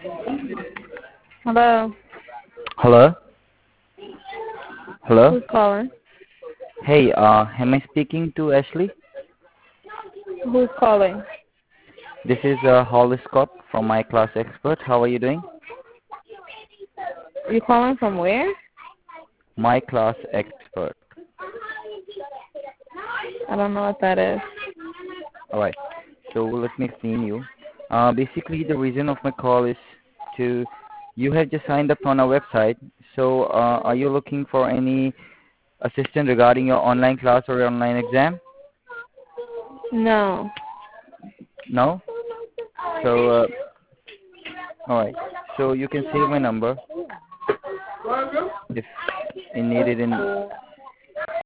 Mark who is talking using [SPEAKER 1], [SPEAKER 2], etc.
[SPEAKER 1] Hello.
[SPEAKER 2] Hello? Hello?
[SPEAKER 1] Who's calling?
[SPEAKER 2] Hey, am I speaking to Ashley?
[SPEAKER 1] Who's calling?
[SPEAKER 2] This is Holly Scott from My Class Expert. How are you doing?
[SPEAKER 1] You calling from where?
[SPEAKER 2] My Class Expert.
[SPEAKER 1] I don't know what that is.
[SPEAKER 2] Alright, so let me explain you. Basically, the reason of my call is to, you have just signed up on our website, so are you looking for any assistance regarding your online class or your online exam?
[SPEAKER 1] No.
[SPEAKER 2] No? So, alright, so you can save my number if you need it in